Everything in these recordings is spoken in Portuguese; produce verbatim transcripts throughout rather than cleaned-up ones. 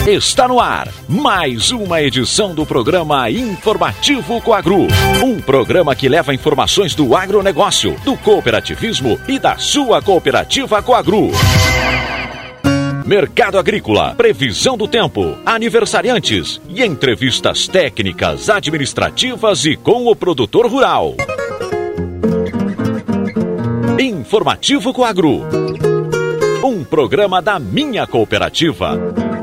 Está no ar mais uma edição do programa Informativo Coagro. Um programa que leva informações do agronegócio, do cooperativismo e da sua cooperativa Coagro. Mercado agrícola, previsão do tempo, aniversariantes e entrevistas técnicas, administrativas e com o produtor rural. Informativo Coagro. Um programa da minha cooperativa.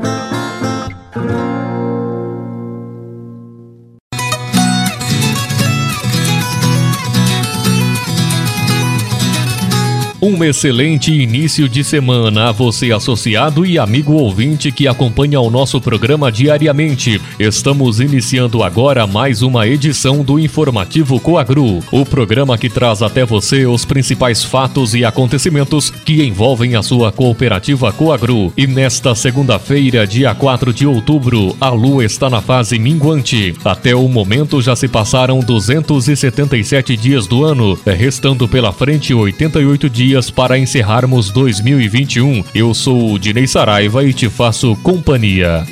Um excelente início de semana a você, associado e amigo ouvinte que acompanha o nosso programa diariamente. Estamos iniciando agora mais uma edição do Informativo Coagro, o programa que traz até você os principais fatos e acontecimentos que envolvem a sua cooperativa Coagro. E nesta segunda-feira, dia quatro de outubro, a lua está na fase minguante. Até o momento já se passaram duzentos e setenta e sete dias do ano, restando pela frente oitenta e oito dias para encerrarmos dois mil e vinte e um. Eu sou o Dinei Saraiva e te faço companhia.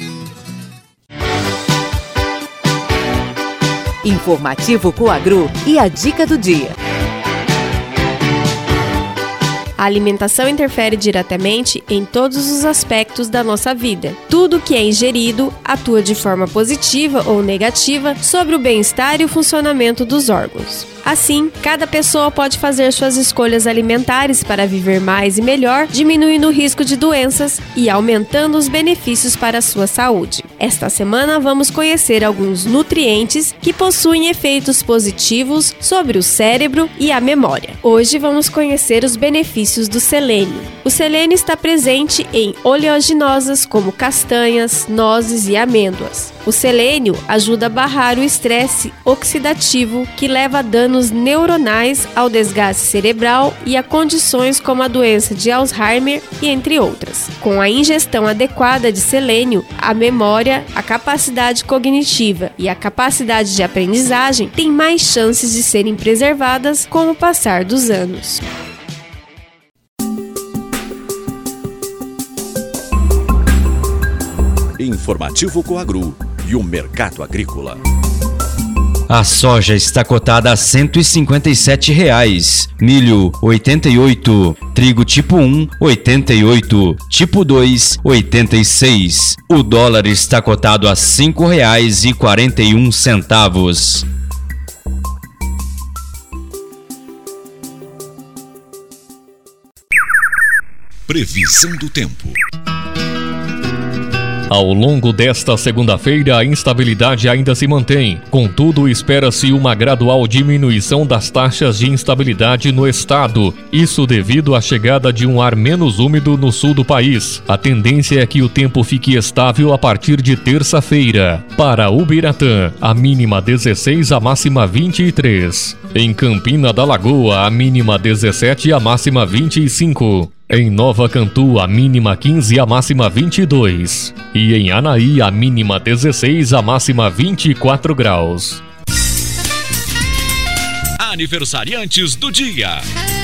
Informativo Coagro e a dica do dia. A alimentação interfere diretamente em todos os aspectos da nossa vida. Tudo que é ingerido atua de forma positiva ou negativa sobre o bem-estar e o funcionamento dos órgãos. Assim, cada pessoa pode fazer suas escolhas alimentares para viver mais e melhor, diminuindo o risco de doenças e aumentando os benefícios para a sua saúde. Esta semana vamos conhecer alguns nutrientes que possuem efeitos positivos sobre o cérebro e a memória. Hoje vamos conhecer os benefícios do selênio. O selênio está presente em oleaginosas como castanhas, nozes e amêndoas. O selênio ajuda a barrar o estresse oxidativo que leva a danos neuronais, ao desgaste cerebral e a condições como a doença de Alzheimer e entre outras. Com a ingestão adequada de selênio, a memória, a capacidade cognitiva e a capacidade de aprendizagem têm mais chances de serem preservadas com o passar dos anos. Informativo Coagro e o mercado agrícola. A soja está cotada a cento e cinquenta e sete reais, milho oitenta e oito, trigo tipo um oitenta e oito, tipo dois oitenta e seis. O dólar está cotado a cinco reais e quarenta e um centavos. Previsão do tempo. Ao longo desta segunda-feira, a instabilidade ainda se mantém. Contudo, espera-se uma gradual diminuição das taxas de instabilidade no estado. Isso devido à chegada de um ar menos úmido no sul do país. A tendência é que o tempo fique estável a partir de terça-feira. Para Ubiratã, a mínima dezesseis, a máxima vinte e três. Em Campina da Lagoa, a mínima dezessete, a máxima vinte e cinco. Em Nova Cantu, a mínima quinze, a máxima vinte e dois. E em Anaí, a mínima dezesseis, a máxima vinte e quatro graus. Aniversariantes do dia.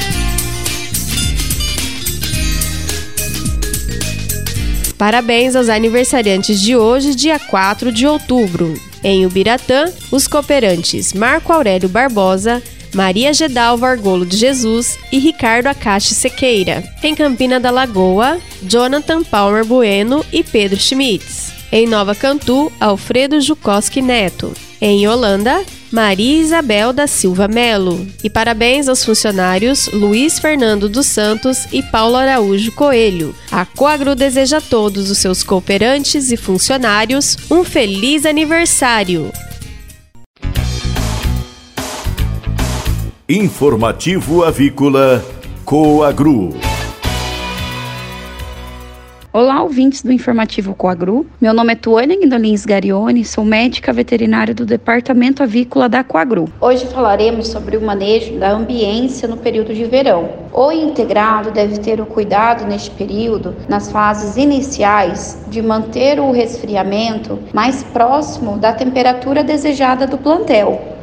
Parabéns aos aniversariantes de hoje, dia quatro de outubro. Em Ubiratã, os cooperantes Marco Aurélio Barbosa, Maria Gedalva Argolo de Jesus e Ricardo Acache Sequeira. Em Campina da Lagoa, Jonathan Palmer Bueno e Pedro Schmitz. Em Nova Cantu, Alfredo Jukoski Neto. Em Holanda, Maria Isabel da Silva Melo. E parabéns aos funcionários Luiz Fernando dos Santos e Paulo Araújo Coelho. A Coagro deseja a todos os seus cooperantes e funcionários um feliz aniversário. Informativo Avícola Coagro. Olá, ouvintes do Informativo Coagro. Meu nome é Tuânia Guindolins Garione, sou médica veterinária do Departamento Avícola da Coagro. Hoje falaremos sobre o manejo da ambiência no período de verão. O integrado deve ter o cuidado neste período, nas fases iniciais, de manter o resfriamento mais próximo da temperatura desejada do plantel.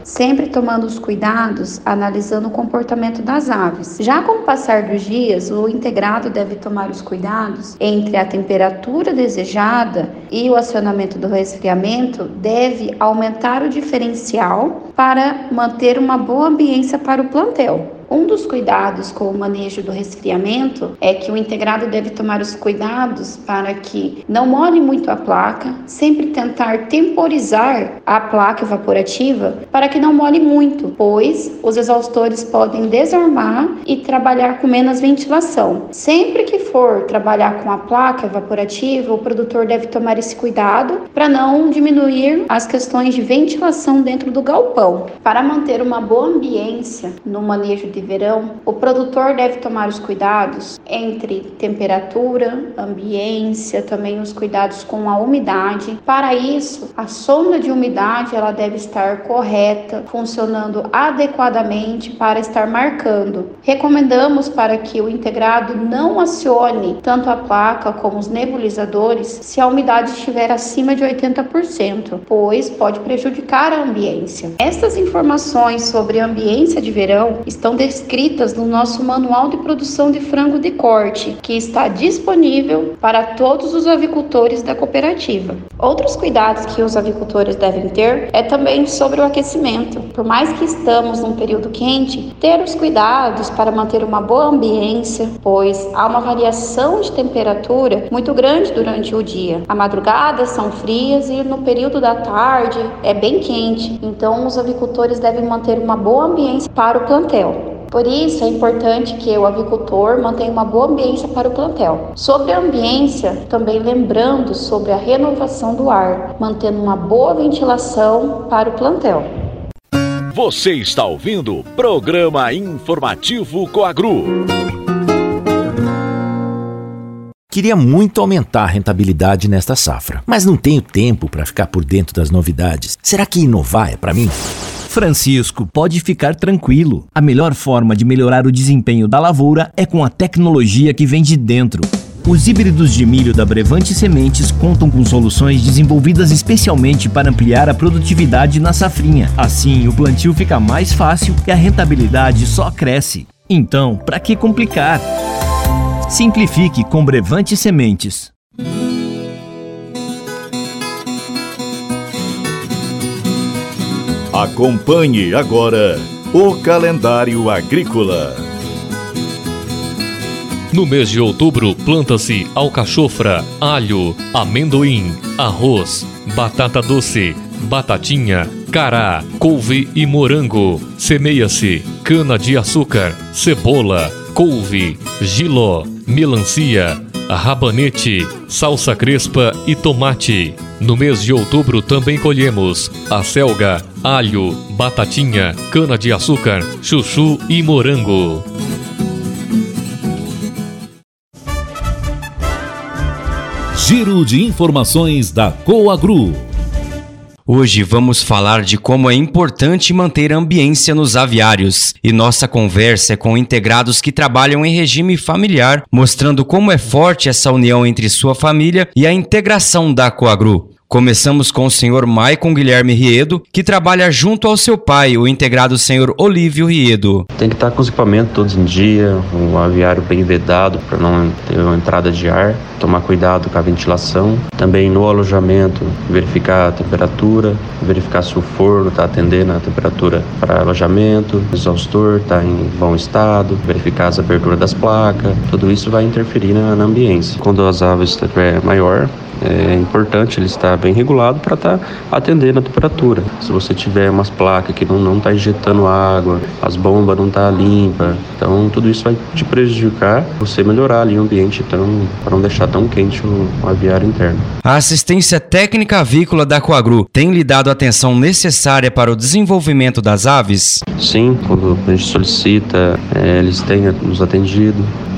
sempre tomando os cuidados, analisando o comportamento das aves. Já com o passar dos dias, o integrado deve tomar os cuidados entre a temperatura desejada e o acionamento do resfriamento, deve aumentar o diferencial para manter uma boa ambiência para o plantel. Um dos cuidados com o manejo do resfriamento é que o integrado deve tomar os cuidados para que não molhe muito a placa, sempre tentar temporizar a placa evaporativa para que não molhe muito, pois os exaustores podem desarmar e trabalhar com menos ventilação. Sempre que for trabalhar com a placa evaporativa, o produtor deve tomar esse cuidado para não diminuir as questões de ventilação dentro do galpão. Para manter uma boa ambiência no manejo de verão, o produtor deve tomar os cuidados entre temperatura, ambiência, também os cuidados com a umidade. Para isso, a sonda de umidade ela deve estar correta, funcionando adequadamente para estar marcando. Recomendamos para que o integrado não acione tanto a placa como os nebulizadores se a umidade estiver acima de oitenta por cento, pois pode prejudicar a ambiência. Estas informações sobre a ambiência de verão estão descritas no nosso Manual de Produção de Frango de Corte, que está disponível para todos os avicultores da cooperativa. Outros cuidados que os avicultores devem ter é também sobre o aquecimento. Por mais que estamos num período quente, ter os cuidados para manter uma boa ambiência, pois há uma variação de temperatura muito grande durante o dia. A madrugada são frias e no período da tarde é bem quente, então os avicultores devem manter uma boa ambiência para o plantel. Por isso, é importante que o avicultor mantenha uma boa ambiência para o plantel. Sobre a ambiência, também lembrando sobre a renovação do ar, mantendo uma boa ventilação para o plantel. Você está ouvindo o Programa Informativo Coagru. Queria muito aumentar a rentabilidade nesta safra, mas não tenho tempo para ficar por dentro das novidades. Será que inovar é para mim? Francisco, pode ficar tranquilo. A melhor forma de melhorar o desempenho da lavoura é com a tecnologia que vem de dentro. Os híbridos de milho da Brevante Sementes contam com soluções desenvolvidas especialmente para ampliar a produtividade na safrinha. Assim, o plantio fica mais fácil e a rentabilidade só cresce. Então, para que complicar? Simplifique com Brevante Sementes. Acompanhe agora o calendário agrícola. No mês de outubro, planta-se alcachofra, alho, amendoim, arroz, batata doce, batatinha, cará, couve e morango. Semeia-se cana-de-açúcar, cebola, couve, jiló, melancia, rabanete, salsa crespa e tomate. No mês de outubro também colhemos acelga, alho, batatinha, cana-de-açúcar, chuchu e morango. Giro de informações da Coagru. Hoje vamos falar de como é importante manter a ambiência nos aviários. E nossa conversa é com integrados que trabalham em regime familiar, mostrando como é forte essa união entre sua família e a integração da Coagru. Começamos com o senhor Maicon Guilherme Riedo, que trabalha junto ao seu pai, o integrado senhor Olívio Riedo. Tem que estar com os equipamentos todos em dia, o aviário bem vedado para não ter uma entrada de ar, tomar cuidado com a ventilação. Também no alojamento, verificar a temperatura, verificar se o forno está atendendo a temperatura para alojamento, o exaustor está em bom estado, verificar as aberturas das placas. Tudo isso vai interferir na, na ambiência. Quando as aves estiver maior, é importante ele estar bem regulado para estar tá atendendo a temperatura. Se você tiver umas placas que não está injetando água, as bombas não estão tá limpas, então tudo isso vai te prejudicar, você melhorar ali o ambiente então, para não deixar tão quente o, o aviário interno. A assistência técnica avícola da Coagru tem lhe dado a atenção necessária para o desenvolvimento das aves? Sim, quando a gente solicita, é, eles têm nos atendido.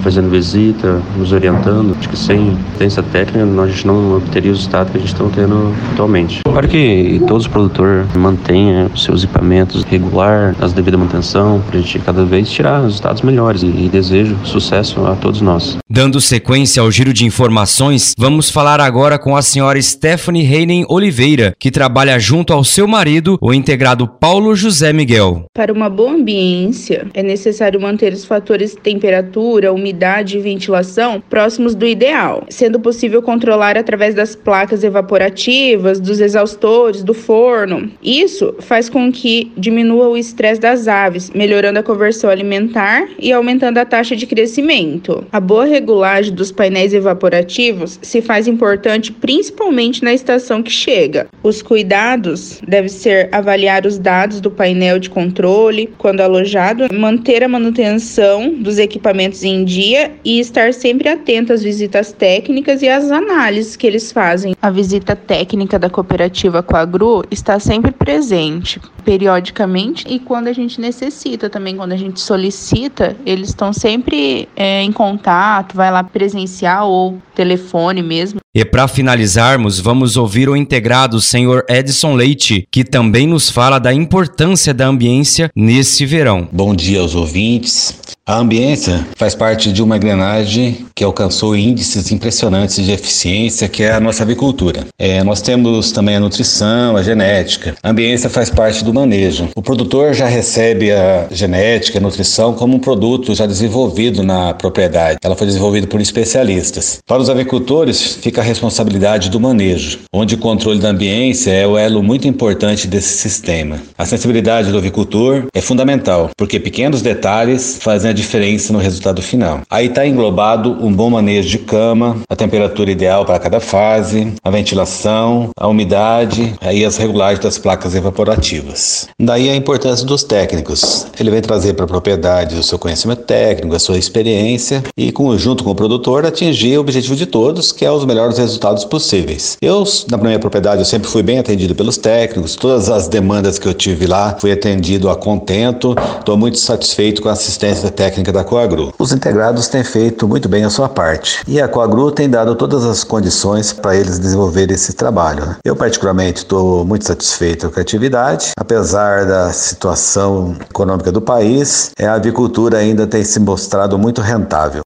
fazendo visita, nos orientando. Acho que sem assistência técnica a gente não obteria o resultado que a gente está tendo atualmente. Para que todos os produtores mantenham os seus equipamentos regular, as devidas manutenção, para a gente cada vez tirar resultados melhores e, e desejo sucesso a todos nós. Dando sequência ao giro de informações, vamos falar agora com a senhora Stephanie Reinen Oliveira, que trabalha junto ao seu marido, o integrado Paulo José Miguel. Para uma boa ambiência, é necessário manter os fatores temperatura, umidade e ventilação próximos do ideal, sendo possível controlar através das placas evaporativas, dos exaustores, do forno. Isso faz com que diminua o estresse das aves, melhorando a conversão alimentar e aumentando a taxa de crescimento. A boa regulagem dos painéis evaporativos se faz importante principalmente na estação que chega. Os cuidados devem ser avaliar os dados do painel de controle quando alojado, manter a manutenção dos equipamentos em dia e estar sempre atento às visitas técnicas e às análises que eles fazem. A visita técnica da cooperativa Coagru está sempre presente, periodicamente, e quando a gente necessita também, quando a gente solicita, eles estão sempre é, em contato, vai lá presencial ou telefone mesmo. E para finalizarmos, vamos ouvir o integrado senhor Edson Leite, que também nos fala da importância da ambiência nesse verão. Bom dia aos ouvintes. A ambiência faz parte de uma engrenagem que alcançou índices impressionantes de eficiência, que é a nossa avicultura. É, nós temos também a nutrição, a genética. A ambiência faz parte do manejo. O produtor já recebe a genética, a nutrição como um produto já desenvolvido na propriedade. Ela foi desenvolvida por especialistas. Para os avicultores, fica a responsabilidade do manejo, onde o controle da ambiência é o elo muito importante desse sistema. A sensibilidade do avicultor é fundamental, porque pequenos detalhes fazem a diferença no resultado final. Aí está englobado um bom manejo de cama, a temperatura ideal para cada fase, a ventilação, a umidade e as regulagens das placas evaporativas. Daí a importância dos técnicos. Ele vem trazer para a propriedade o seu conhecimento técnico, a sua experiência e, junto com o produtor, atingir o objetivo de todos, que é os melhores resultados possíveis. Eu, na minha propriedade, eu sempre fui bem atendido pelos técnicos, todas as demandas que eu tive lá, fui atendido a contento, estou muito satisfeito com a assistência técnica da Coagru. Os integrados têm feito muito bem a sua parte e a Coagru tem dado todas as condições para eles desenvolverem esse trabalho. Eu, particularmente, estou muito satisfeito com a atividade, apesar da situação econômica do país, a avicultura ainda tem se mostrado muito rentável.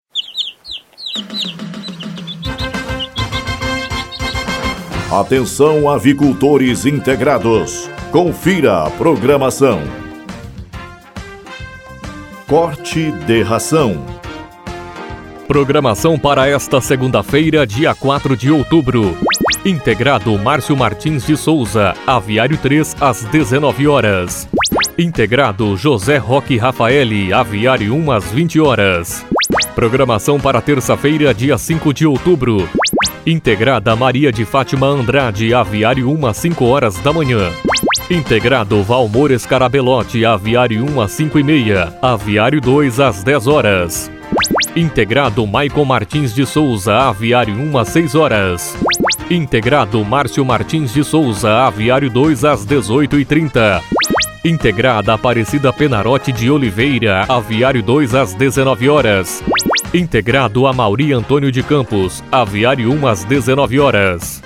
Atenção, avicultores integrados. Confira a programação. Corte de ração. Programação para esta segunda-feira, dia quatro de outubro. Integrado Márcio Martins de Souza, Aviário três, às dezenove horas. Integrado José Roque Rafaeli, Aviário um, às vinte horas. Programação para terça-feira, dia cinco de outubro. Integrada Maria de Fátima Andrade, Aviário um, às cinco horas da manhã. Integrado Valmor Escarabelote, Aviário um, às cinco e meia. Aviário dois, às dez horas. Integrado Maicon Martins de Souza, Aviário um, às seis horas. Integrado Márcio Martins de Souza, Aviário dois, às dezoito e trinta. Integrada Aparecida Penarote de Oliveira, Aviário dois, às dezenove horas. Integrado Amauri Antônio de Campos, Aviário um, às dezenove horas.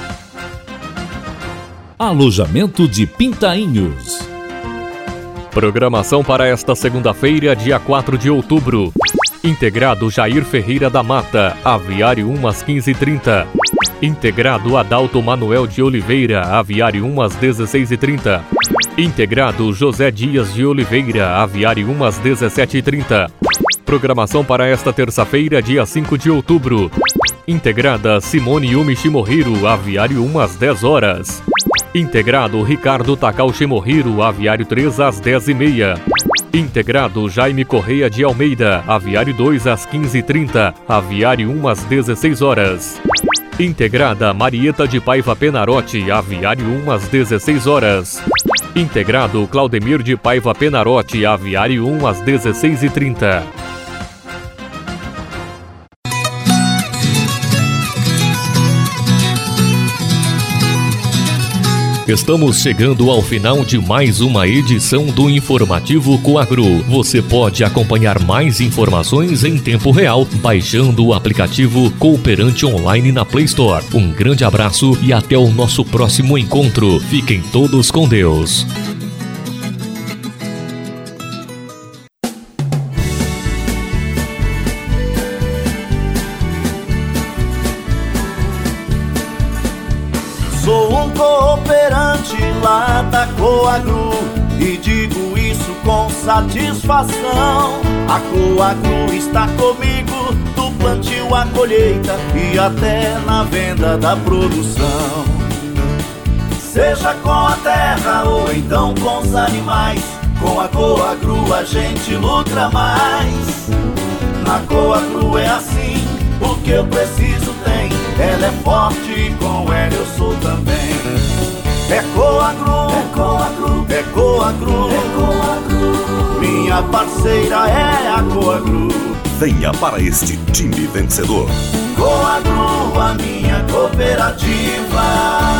Alojamento de Pintainhos. Programação para esta segunda-feira, dia quatro de outubro. Integrado Jair Ferreira da Mata, Aviário um, às quinze e trinta. Integrado Adalto Manuel de Oliveira, Aviário um, às dezesseis e trinta. Integrado José Dias de Oliveira, Aviário um, às dezessete e trinta. Programação para esta terça-feira, dia cinco de outubro. Integrada Simone Yumi Shimohiro, Aviário um, às dez horas. Integrado Ricardo Takao Shimohiro, Aviário três, às dez e meia. Integrado Jaime Correia de Almeida, Aviário dois, às quinze e trinta. Aviário um, às dezesseis horas. Integrada Marieta de Paiva Penarote, Aviário um, às dezesseis horas. Integrado Claudemir de Paiva Penarote, Aviário um, às dezesseis e trinta. Estamos chegando ao final de mais uma edição do Informativo Coagro. Você pode acompanhar mais informações em tempo real baixando o aplicativo Cooperante Online na Play Store. Um grande abraço e até o nosso próximo encontro. Fiquem todos com Deus. Sou um cooperante lá da Coagro e digo isso com satisfação. A Coagro está comigo do plantio à colheita e até na venda da produção. Seja com a terra ou então com os animais, com a Coagro a gente lucra mais. Na Coagro é assim, o que eu preciso tem. Ela é forte e com ela eu sou também. É Coagro, é Coagro, é Coagro, é Coagro. Minha parceira é a Coagro. Venha para este time vencedor. Coagro, a minha cooperativa.